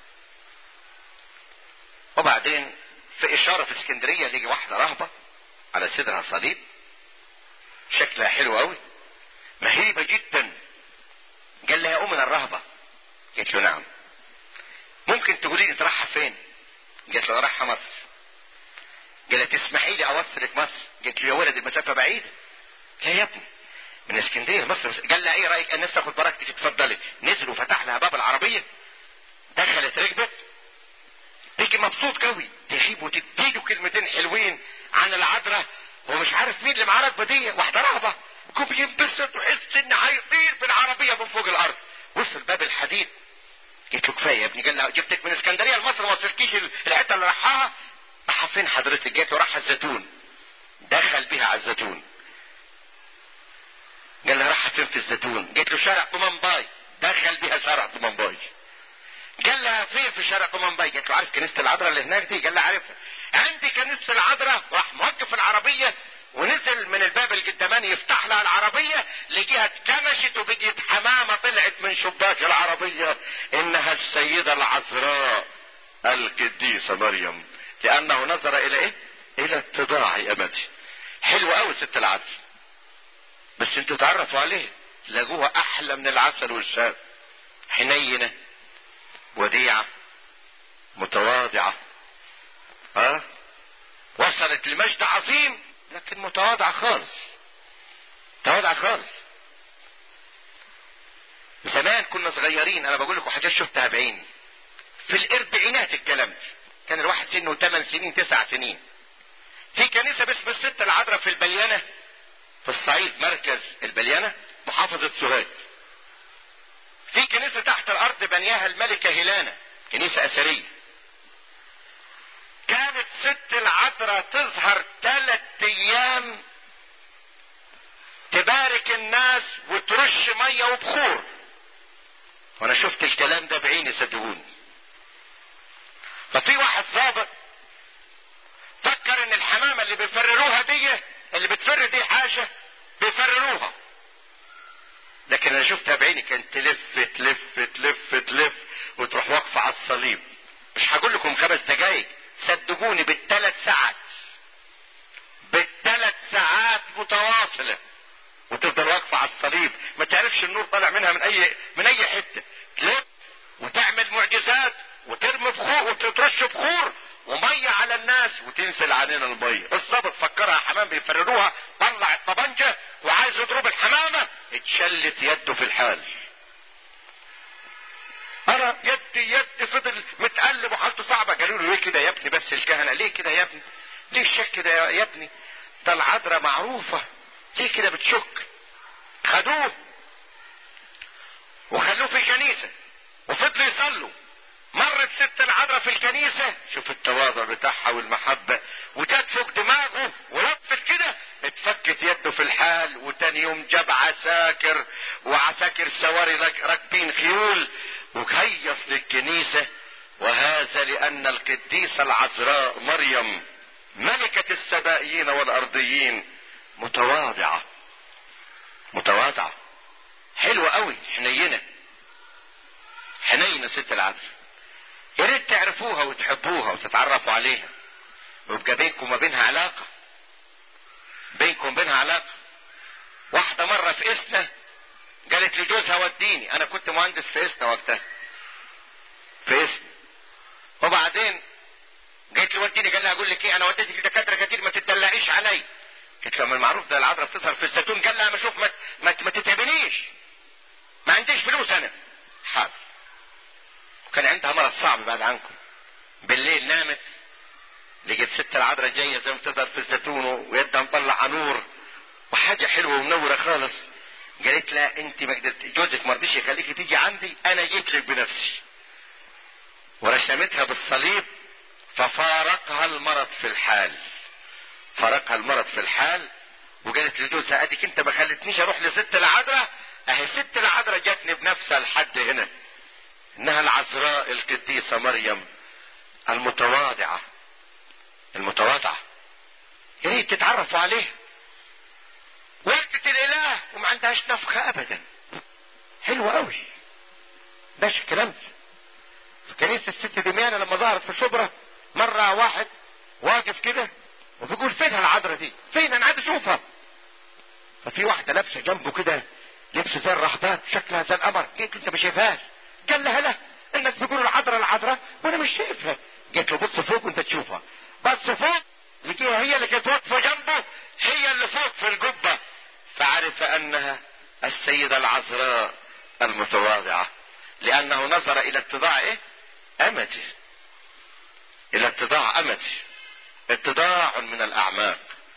وبعدين في اشارة في اسكندرية لقي واحدة رهبة على صدرها صليب، شكلها حلو قوي، مهيبة جدا. قال لها يا ام الرهبة. قالت له نعم. ممكن تقولي لي تروحها فين؟ قالت له رايحة مصر. قال لها تسمحي لي اوصلك مصر؟ قالت له يا ولد المسافة بعيدة. لا يا ابني من اسكندرية مصر. قال لها ايه رايك انا نفسي اخد بركتك اتفضلي. نزل وفتح لها باب العربية، دخلت ركبت، تيجي مبسوط قوي، تغيب وتديله كلمتين حلوين عن العذراء، ومش عارف مين اللي معاه ركبه دي، واحده رهبه، كوب ينبسط ويحس ان هيطير بالعربيه من فوق الارض. وصل باب الحديد. قلت له كفايه يا ابني. قال له جبتك من اسكندريه لمصر ما وصلتكيش الحته اللي راحها. راح فين حضرتك؟ قالت له راح الزيتون. دخل بها على الزيتون. قال لها راح فين في الزيتون؟ قالت له شارع طمنباي. دخل بها شارع طمنباي. قال لها فين في شارع طمنباي؟ قالت له عارف كنيسة العذراء اللي هناك دي؟ قال لها عارفها. عندي كنيسة العذراء. راح موقف العربية ونزل من الباب القداماني يفتح لها العربية، لقيها اتكمشت وبقيت حمامة طلعت من شباك العربية انها السيدة العذراء القديسة مريم، لانه نظر الى ايه؟ الى اتضاع امتي. حلوة قوي ست العذراء، بس انتوا تعرفوا عليه تلاقوها احلى من العسل والشاب، حنينة وديعة متواضعة. ها وصلت لمجد عظيم، لكن متواضعة خالص، متواضعة خالص. زمان كنا صغيرين، انا بقول لكم حاجات شفتها بعيني في الاربعينات الكلام ده، كان الواحد سنه ثمان سنين تسع سنين، في كنيسة باسم الست العذراء في البليانة في الصعيد، مركز البليانة محافظة سوهاج. في كنيسة تحت الارض بنياها الملكة هيلانا، كنيسة اثرية. كانت ست العذراء تظهر ثلاث ايام تبارك الناس وترش مية وبخور، وانا شفت الكلام ده بعيني صدقوني. ففي واحد ضابط فكر ان الحمامة اللي بيفرروها دي، اللي بتفر دي حاجة بيفرروها، لكن انا شفتها بعيني، كانت تلف تلف تلف تلف وتروح واقفة على الصليب. مش هقول لكم خمس دقايق، صدقوني بالثلاث ساعات، بالثلاث ساعات متواصلة، وتفضل واقفة على الصليب، ما تعرفش النور طالع منها من اي من اي حتة، تلف وتعمل معجزات وترمي بخور وترش بخور ومية على الناس وتنزل علينا المية. الضابط فكرها حمام بيفرروها، طلع الطبنجة وعايز يضرب الحمامة، اتشلت يده في الحال. انا يدي يدي فضل متقلب وحالته صعبة. قالوا له ليه كده يا ابني؟ بس الكهنة ليه كده يا ابني؟ ليه الشك كده يا ابني؟ ده العذراء معروفة، ليه كده بتشك؟ خدوه وخلوه في الكنيسة وفضلوا يصلوا. مرت ست العذراء في الكنيسة، شوف التواضع بتاعها والمحبة، وجت فوق دماغه ولفت كده، اتفكت يده في الحال. وتاني يوم جاب عساكر وعساكر سواري راكبين خيول وهيص للكنيسة. وهذا لأن القديسة العذراء مريم ملكة السمائيين والأرضيين متواضعة، متواضعة حلوة قوي، حنينة، حنينة ست العذراء. يا ريت تعرفوها وتحبوها وتتعرفوا عليها، ويبقى بينكم وما بينها علاقة، بينكم وبينها علاقة. واحدة مرة في إسنا قالت لجوزها وديني، أنا كنت مهندس في إسنا وقتها، في إسنا، وبعدين قالت لي وديني. قال لها أقول لك إيه، أنا وديتك لدكاترة كتير، ما تدلعيش علي. قلت له من المعروف ده العذراء بتظهر في الزيتون. قال لها ما شوف ما, ما, ما تتعبنيش، ما عنديش فلوس أنا. حاضر. وكان عندها مرض صعب بعد عنكم. بالليل نامت لقيت ست العذراء جايه زي ما بتظهر في الزيتون ويدها مطلعه نور وحاجه حلوه ومنوره خالص. قالت لها انت ما قدرت، جوزك ما رضيش يخليكي تيجي عندي، انا جيت لك بنفسي. ورشمتها بالصليب ففارقها المرض في الحال، فارقها المرض في الحال. وقالت لجوزها اديك انت ما خلتنيش اروح لست العذراء، اهي ست العذراء جاتني بنفسها لحد هنا. انها العذراء القديسة مريم المتواضعة، المتواضعة. يا ريت تتعرفوا عليها. وقتة الاله وما عندهاش نفخة ابدا، حلوة قوي. ماشي الكلام. في كنيسة الست دميانة لما ظهرت في شبرا، مرة واحد واقف كده وبيقول فينها العذراء دي؟ فين؟ انا عايز اشوفها. ففي واحدة لابسة جنبه كده لبس زي الرهبات، شكلها زي القمر. قلت انت ما شايفهاش؟ قال لها لا، الناس بيقولوا العذراء العذراء وانا مش شايفها. قلت له بص فوق وانت تشوفها. بص فوق لقيها هي اللي كانت واقفه جنبه، هي اللي فوق في القبه. فعرف انها السيده العذراء المتواضعه، لانه نظر الى اتضاع ايه؟ امته، الى اتضاع امته. اتضاع من الاعماق،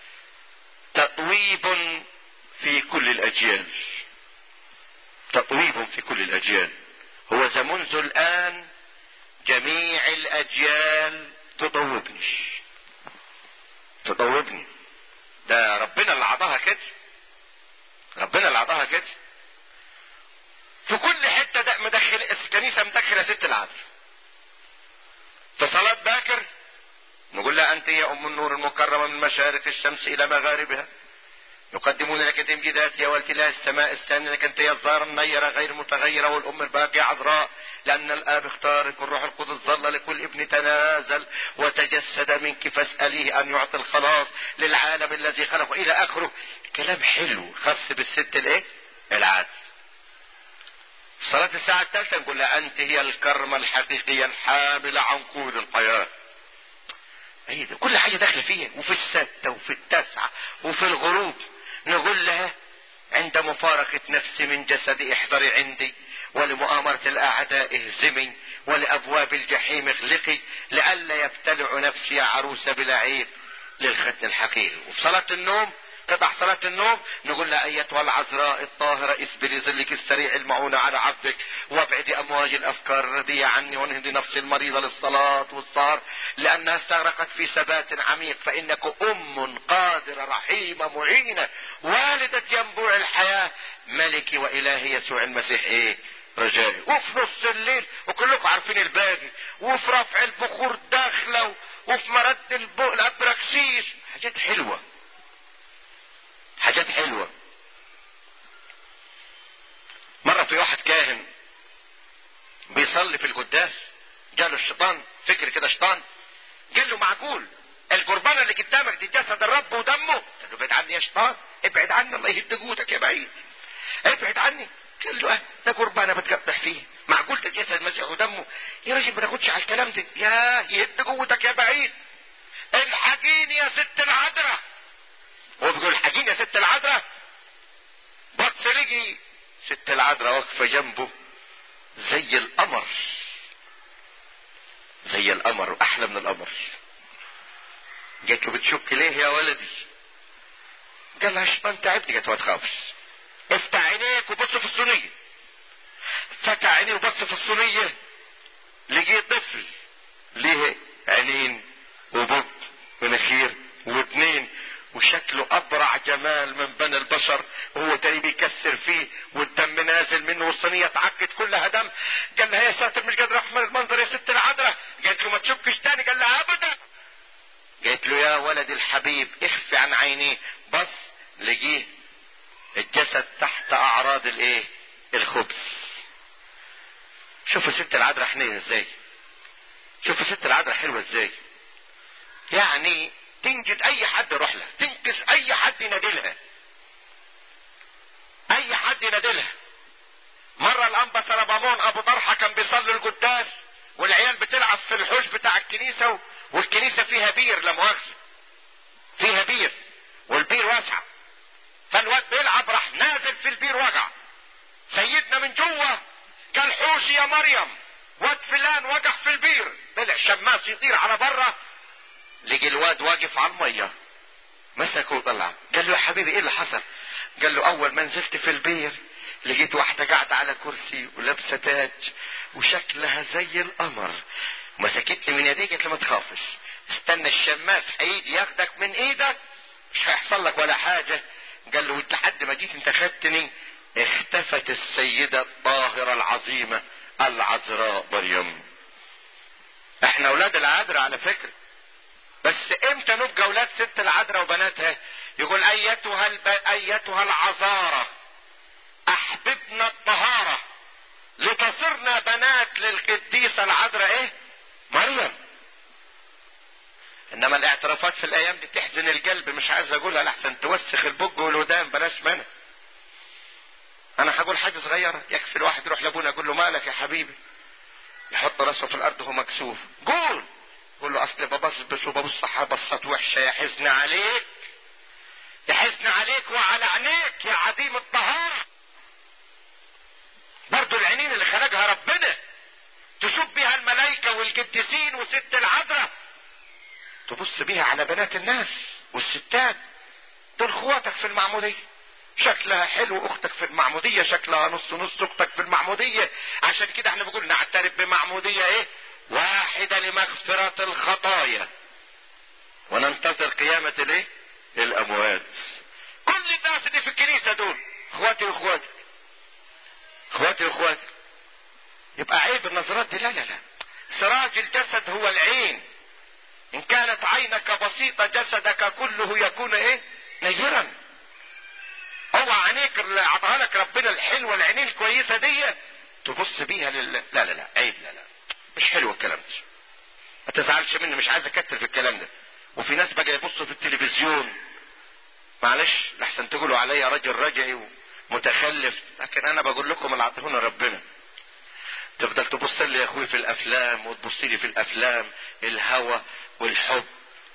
تطويب في كل الاجيال، تطويب في كل الاجيال. هو ذا منذ الان جميع الاجيال تطوبني، تطوبني. ده ربنا اللي عطاها كده، ربنا اللي عطاها كده. في كل حته ده مدخل الكنيسه، مدخله ست العذراء. في صلاه باكر نقول لها انت يا ام النور المكرمه من مشارق الشمس الى مغاربها، يقدمون لك تمجيدات يا والتلاء السماء الثانية، لك انت يا الزهر النيرة غير متغيرة والام الباقية عذراء، لان الاب اختارك والروح القدس ظل لكل ابن تنازل وتجسد منك فاسأليه ان يعطي الخلاص للعالم الذي خلقه الى اخره. كلام حلو خاص بالست الايه؟ العادل. صلاة الساعة الثالثة نقول لها انت هي الكرمة الحقيقية الحاملة عنقود الحياة، ايه ده؟ كل حاجة داخلة فيها، وفي الستة وفي التسعة وفي الغروب نقول لها عند مفارقة نفسي من جسدي احضري عندي، ولمؤامرة الاعداء اهزمي، ولابواب الجحيم اغلقي، لئلا يبتلع نفسي يا عروسة بلا عيب للختن الحقيقي. وفي صلاة النوم قطع صلاة النوم نقول لها ايتها العذراء الطاهرة اسبلي ظلك السريع المعونة على عبدك، وابعدي امواج الافكار الرديئة عني، وانهضي نفسي المريضة للصلاة والسهر، لانها استغرقت في ثبات عميق، فانك ام قادرة رحيمة معينة والدة ينبوع الحياة، ملكي والهي يسوع المسيح ايه رجائي. وفي نص الليل وكلكم عارفين الباقي، وفي رفع البخور داخله، وفي مرد البق الابراكسيس، حاجات حلوة حاجات حلوة. مرة في واحد كاهن بيصلي في القداس، جاله الشيطان فكر كده، شيطان قال له معقول القربانة اللي قدامك دي جسد الرب ودمه؟ قال له ابعد عني يا شيطان، ابعد عني، الله يهد جودك يا بعيد، ابعد عني. قال له اه ده قربانة بتقبح فيه، معقول ده جسد المسيح ودمه؟ يا راجل ما تاخدش على الكلام ده، يا يهد جودك يا بعيد، الحقيني يا ست العذراء. هو بيقول الحقيني يا ست العذراء، بص لقي ست العذراء واقفة جنبه زي القمر، زي القمر واحلى من القمر. جات له بتشك ليه يا ولدي؟ قال لها الشيطان تعبني. قالت ما تخافش، افتح عينيك وبص في الصينية. فتح عينيه وبص في الصينية، لقي طفل ليه عينين وبط ومناخير واتنين، وشكله ابرع جمال من بني البشر، وهو تاني بيكسر فيه والدم نازل منه والصينيه اتعكت كلها دم. قال لها يا ساتر مش قادر احمل المنظر يا ست العذراء. قالت له ما تشكش تاني. قال لها ابدا. قالت له يا ولدي الحبيب اخفي عن عينيه. بص لقيه الجسد تحت اعراض الايه الخبز. شوفوا ست العذراء حنينه ازاي، شوفوا ست العذراء حلوه ازاي، يعني تنجد اي حد يروح لها، تنكس اي حد ينادلها، اي حد ينادلها. مرة الانبا سربامون ابو طرحة كان بيصلي القداس والعيال بتلعب في الحوش بتاع الكنيسة، والكنيسة فيها بير، لا مؤاخذة فيها بير والبير واسعة، فالواد بيلعب راح نازل في البير وقع. سيدنا من جوه قال حوشي يا مريم، واد فلان وقع في البير. طلع شماس يطير على بره، لقي الواد واقف على الميه، مسكه وطلع. قال له يا حبيبي ايه اللي حصل؟ قال له اول ما نزلت في البير لقيت واحده قاعده على كرسي ولابسه تاج وشكلها زي القمر، مسكتني من يديك قالت له ما تخافش، استنى الشماس هيجي ياخدك من ايدك مش هيحصل لك ولا حاجه. قال له لحد ما جيت انت خدتني اختفت السيده الطاهره العظيمه العذراء مريم. احنا اولاد العذراء على فكره، بس امتى نبقى اولاد ست العذراء وبناتها؟ يقول ايتها الب... ايتها العذارى احببنا الطهارة لتصرنا بنات للقديسة العذراء ايه مريم. انما الاعترافات في الايام دي تحزن القلب، مش عايز اقولها لحسن توسخ البج والودان، بلاش منها. انا هقول حاجة صغيرة، يكفي الواحد يروح لابونا يقول له مالك يا حبيبي، يحط راسه في الارض وهو مكسوف، قول قول له اصل ببصبص وببص بصات وحشه، يا حزن عليك يا حزن عليك وعلى عينيك يا عديم الطهاره. برضو العينين اللي خلقها ربنا تشوف بها الملائكه والقديسين وست العذراء، تبص بيها على بنات الناس والستات دول اخواتك في المعموديه، شكلها حلو اختك في المعموديه، شكلها نص نص اختك في المعموديه. عشان كده احنا بنقول نعترف بمعموديه ايه واحدة لمغفرة الخطايا وننتظر قيامة الايه الاموات. كل الناس اللي في الكنيسة دول اخواتي واخواتي اخواتي واخواتي. يبقى عيب النظرات دي؟ لا لا لا، سراج الجسد هو العين، ان كانت عينك بسيطة جسدك كله يكون ايه نيرا. هو عينيك اللي عطاها لك ربنا الحلوة العينين الكويسة دي تبص بيها لل... لا لا لا عيب، لا لا مش حلو الكلام ده، ما تزعلش مني، مش عايز اكتر في الكلام ده. وفي ناس بقى يبصوا في التلفزيون، معلش لحسن تقولوا عليا راجل رجعي ومتخلف، لكن انا بقول لكم اللي عطيهونا ربنا. تفضل تبص لي يا اخوي في الافلام وتبص لي في الافلام الهوى والحب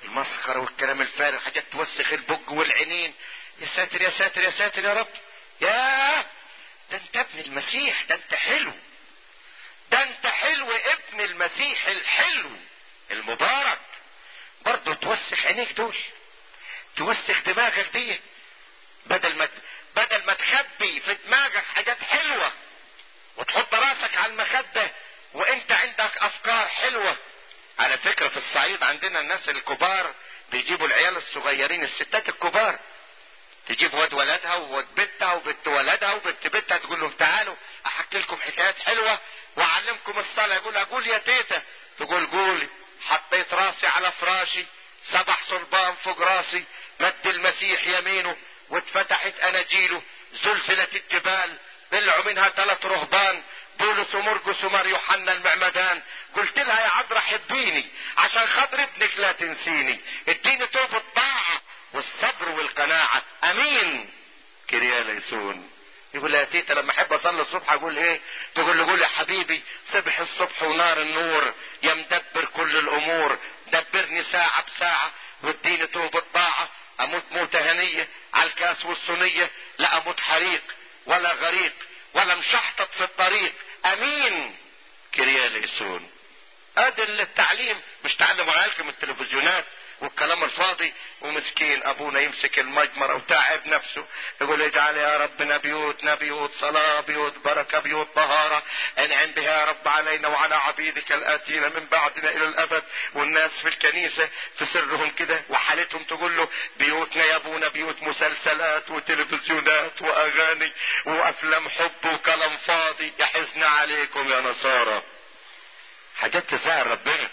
المسخرة والكلام الفارغ، حاجات توسخ البج والعينين. يا ساتر يا ساتر يا ساتر يا رب. يا ده انت ابن المسيح، ده انت حلو، ده انت حلو ابن المسيح الحلو المبارك، برضه توسخ عينيك دول، توسخ دماغك دي، بدل ما بدل ما تخبي في دماغك حاجات حلوة وتحط راسك على المخدة وانت عندك افكار حلوة. على فكرة في الصعيد عندنا الناس الكبار بيجيبوا العيال الصغيرين، الستات الكبار تجيب واد ولدها وواد بنتها وبنت ولدها وبنت بنتها، تقول لهم تعالوا احكي لكم حكايات حلوة واعلمكم الصلاة. يقول اقول يا تيتا، تقول قولي. حطيت راسي على فراشي، سبح صلبان فوق راسي، مد المسيح يمينه واتفتحت اناجيله، زلزلت الجبال، طلعوا منها ثلاث رهبان، بولس ومرقس ومار يوحنا المعمدان. قلت لها يا عذراء حبيني عشان خاطر ابنك لا تنسيني، اديني توب الطاعة والصبر والقناعة. امين كريا ليسون. يقول يا تيتا لما احب اصلي الصبح اقول ايه؟ تقول له قول يا حبيبي صبح الصبح ونار النور يا مدبر كل الامور، دبرني ساعة بساعة واديني توب الطاعة، اموت موتة هنية على الكاس والصينية، لا اموت حريق ولا غريق ولا مشحطط في الطريق. امين كريا ليسون. ادي التعليم، مش تعلموا عيالكم التلفزيونات والكلام الفاضي. ومسكين ابونا يمسك المجمر وتعب نفسه يقول اجعل يا ربنا بيوتنا بيوت صلاة، بيوت بركة، بيوت طهارة، انعم بها يا رب علينا وعلى عبيدك الاتين من بعدنا الى الابد. والناس في الكنيسة في سرهم كده وحالتهم تقول له بيوتنا يا ابونا بيوت مسلسلات وتلفزيونات واغاني وافلام حب وكلام فاضي. يحزن عليكم يا نصارى. حاجات تزعل ربنا،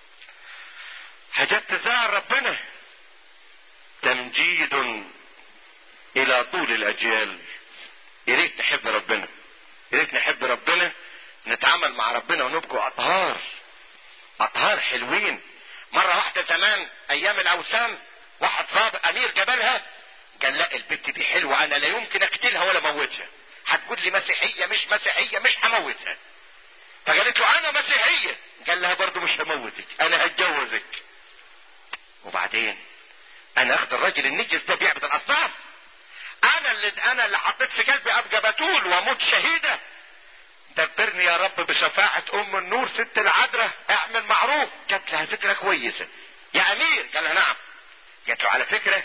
حاجات تزعل ربنا. تمجيد الى طول الاجيال. يا ريت نحب ربنا، يا ريت نحب ربنا، نتعامل مع ربنا ونبقوا اطهار، اطهار حلوين. مرة واحدة زمان ايام الاوثان واحد ضابط امير جبلها قال لا البت دي حلوة انا لا يمكن اقتلها ولا موتها، هتقول لي مسيحية مش مسيحية مش هموتها. فقالت له انا مسيحية، قال لها برضو مش هموتك انا هتجوزك. وبعدين انا اخد الراجل النجس ده بيعبد الاصنام، انا اللي انا اللي حطيت في قلبي ابقى بتول واموت شهيدة. دبرني يا رب بشفاعة ام النور ست العذراء، اعمل معروف. جات لها فكرة كويسة يا امير، قال لها نعم. جات له على فكرة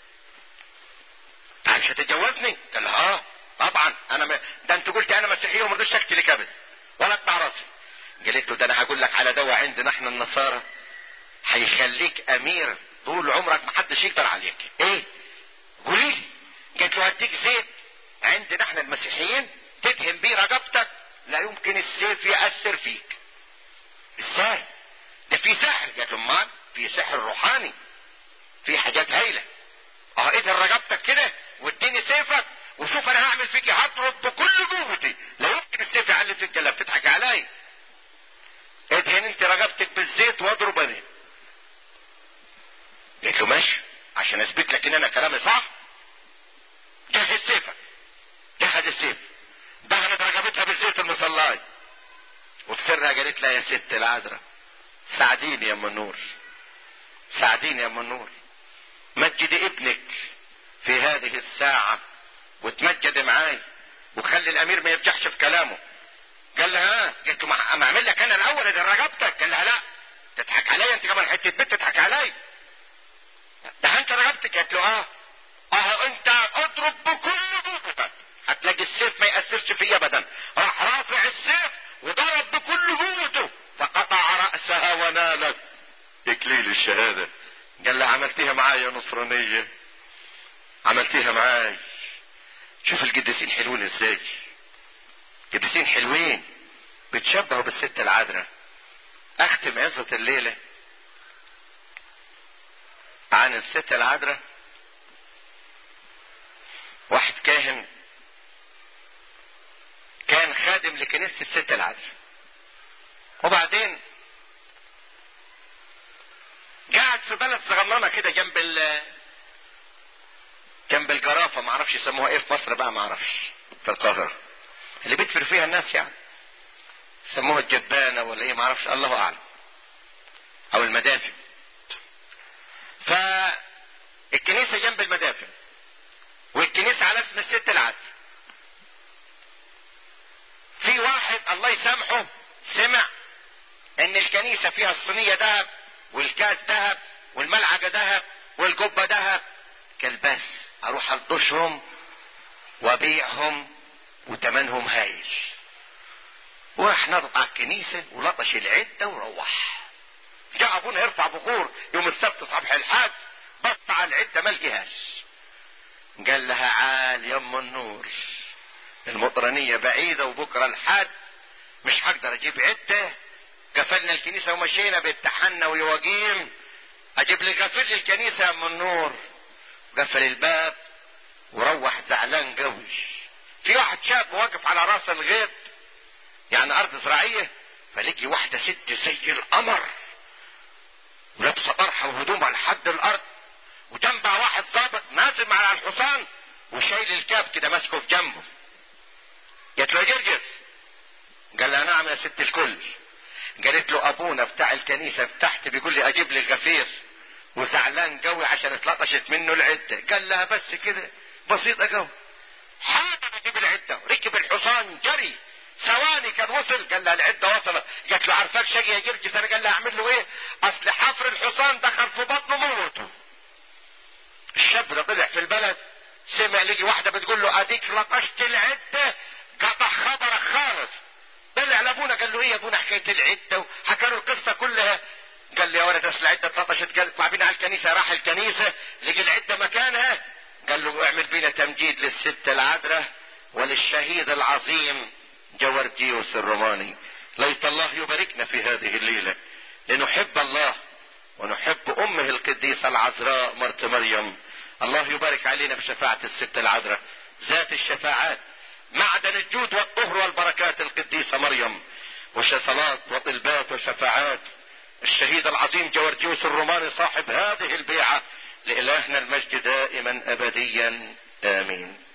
تعال مش هتتجوزني؟ قال لها اه طبعا انا م... ده انت قلت انا مسيحية وما رضيتش اقتلك ابدا ولا اقطع راسي. قالت له ده انا هقول لك على دواء عندنا احنا النصارى هيخليك امير طول عمرك محدش يقدر عليك. ايه؟ قولي لي. قالت له هديك زيت عندنا احنا المسيحيين تدهن بيه رقبتك لا يمكن السيف يأثر فيك. ازاي؟ ده في سحر. قالت له امال في سحر روحاني، في حاجات هايله. اه ادهن رقبتك كده واديني سيفك وشوف انا هعمل فيك، هضرب بكل قوتي لا يمكن السيف يعلم فيك. لا بتضحك علي، ادهن انت رقبتك بالزيت واضرب انا. قلت له ماشي عشان اثبت لك ان انا كلامي صح. جهز سيفك، جهز السيف، دهنت رقبتها بالزيت المصلاي وتسرها. قالت لها يا ست العذراء ساعديني يا ام النور، ساعديني يا ام النور، مجدي ابنك في هذه الساعة وتمجد معاي وخلي الامير ما يرجعش في كلامه. قال لها ها؟ قلت له ما اعمل لك انا الاول ادي رقبتك. قال لها لا تضحك عليا انت كمان حته بنت تضحك عليا، ده انت رقبتك. قالت له اه اه انت اضرب بكل قوتك هتلاقي السيف ما يأثرش فيه ابدا. راح رافع السيف وضرب بكل قوته فقطع رأسها ونالت اكليل الشهادة. قال لها عملتيها معايا نصرانية، عملتيها معاي. شوف القديسين حلوين ازاي، قديسين حلوين بتشبهوا بالست العذراء. اختم عظة الليلة عن الست العذراء. واحد كاهن كان خادم لكنيسة الست العذراء، وبعدين قاعد في بلد صغننه كده جنب ال جنب الجرافة، ما اعرفش يسموها ايه في مصر بقى، ما اعرفش في القاهرة اللي بيدفر فيها الناس يعني يسموها الجبانة ولا ايه ما اعرفش، الله اعلم، او المدافن. فالكنيسة جنب المدافن، والكنيسة على اسم الست العذراء. في واحد الله يسامحه سمع ان الكنيسة فيها الصينية ذهب والكاس ذهب والملعقة ذهب والجبة ذهب، قال بس اروح الطشهم وابيعهم وتمنهم هايل. وراح نضط على الكنيسة ولطش العدة وروح. جاء ابونا يرفع بخور يوم السبت صبح الحاج، بص على العدة ما لقيهاش. قال لها عال يم النور، المطرانية بعيدة وبكرة الحاج مش هقدر اجيب عدة. قفلنا الكنيسة ومشينا بيتحنى ويواجيم، اجيب لي قفل لي الكنيسة يا ام النور. قفل الباب وروح زعلان قوي. في واحد شاب واقف على راس الغيط، يعني ارض زراعية، فلقي واحدة ست زي القمر ولابسة طرحة وهدومها لحد الارض، وجنبها واحد ضابط نازل مع الحصان وشايل الكاب كده ماسكه في جنبه. قالت له جرجس، قال لها نعم يا ست الكل. قالت له ابونا بتاع الكنيسة بتاعتي بيقول لي اجيب لي الغفير وزعلان قوي عشان اتلطشت منه العدة. قال لها بس كده بسيطة قوي، حاضر اجيب العدة. ركب الحصان جري، ثواني كان وصل. قال لها العدة وصلت. قالت له عارفاك شقي يا جرجس؟ انا قال لها اعمل له ايه؟ اصل حفر الحصان دخل في بطنه موته. الشاب ده طلع في البلد، سمع لقي واحدة بتقول له اديك لطشت العدة، قطع خبرك خالص. طلع لابونا قال له ايه يا ابونا حكاية العدة؟ وحكى له القصة كلها. قال لي يا ولد اصل العدة اتلطشت. قال اطلع بينا على الكنيسة. راح الكنيسة لقي العدة مكانها. قال له اعمل بينا تمجيد للست العذراء وللشهيد العظيم جورجيوس الروماني. ليت الله يباركنا في هذه الليلة لنحب الله ونحب امه القديسة العذراء مرت مريم. الله يبارك علينا بشفاعة الست العذراء ذات الشفاعات، معدن الجود والطهر والبركات القديسة مريم، وصلاة وطلبات وشفاعات الشهيد العظيم جورجيوس الروماني صاحب هذه البيعة. لإلهنا المجد دائما أبديا آمين.